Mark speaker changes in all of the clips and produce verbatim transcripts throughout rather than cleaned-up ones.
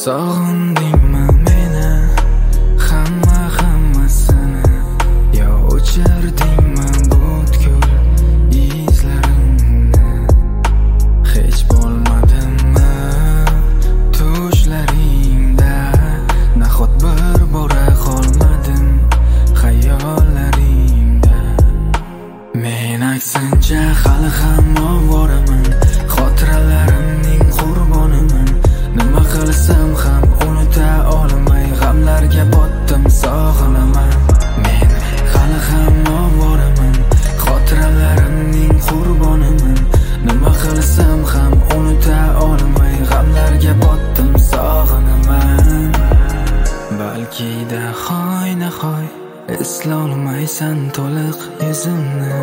Speaker 1: Sog'indingmi meni, hamma hammasini, yo o'chirdingmi butkul izlarimni? Hech bo'lmadimmi tushlaringda, nahot bir bora qolmadim xayollaringda? Men aksincha hali ham ovoraman, xotiralarimning qurboniman. Nima qilsam ham unuta olmay g'amlarga botdim, sog'inaman. Men hali ham ovoraman, xotiralarimning qurboniman. Nima qilsam ham unuta olmay g'amlarga botdim, sog'inaman. Balki da hoynahoy eslolmaysan to'liq yuzimni.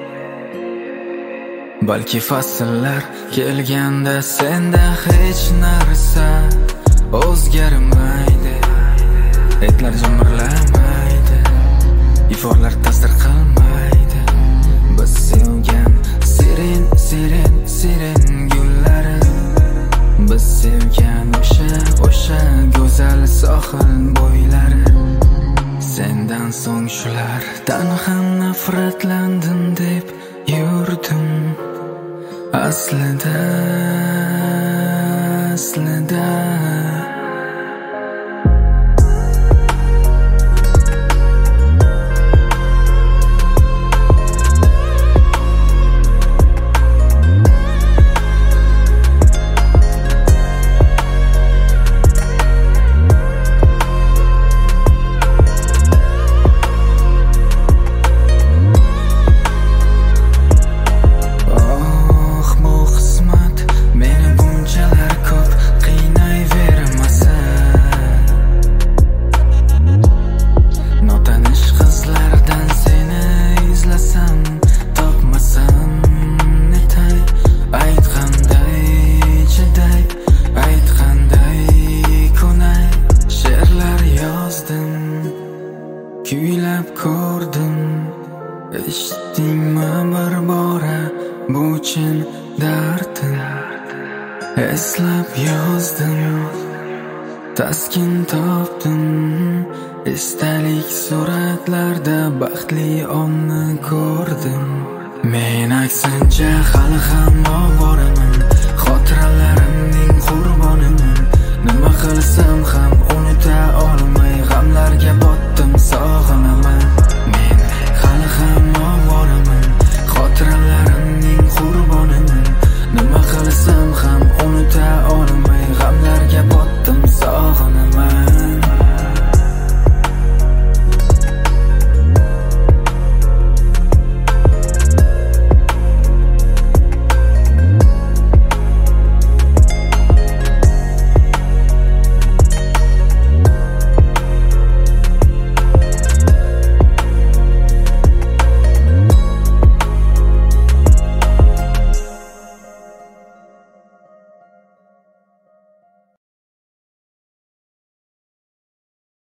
Speaker 1: Balki fasllar kelganda senda hech narsa o'zgarmaydi, etlar jimirlamaydi, iforlar ta'sir qilmaydi. Biz sevgan siren siren siren gullari, biz sevgan o'sha o'sha go'zal sohil bo'ylari. Sendan so'ng shulardan ham nafratlandim deb yurdim. Aslida, aslida kuylab ko'rdim. Eshitdingmi bir bora bu chin dardim? Eslab yozdim, taskin topdim. Esdalik suratlarda baxtli onni ko'rdim. Men aksincha hali ham ovoraman, xotiralarimning qurboniman. Nima qilsam ham unuta olmay g'amlarga botdim, sog'inaman.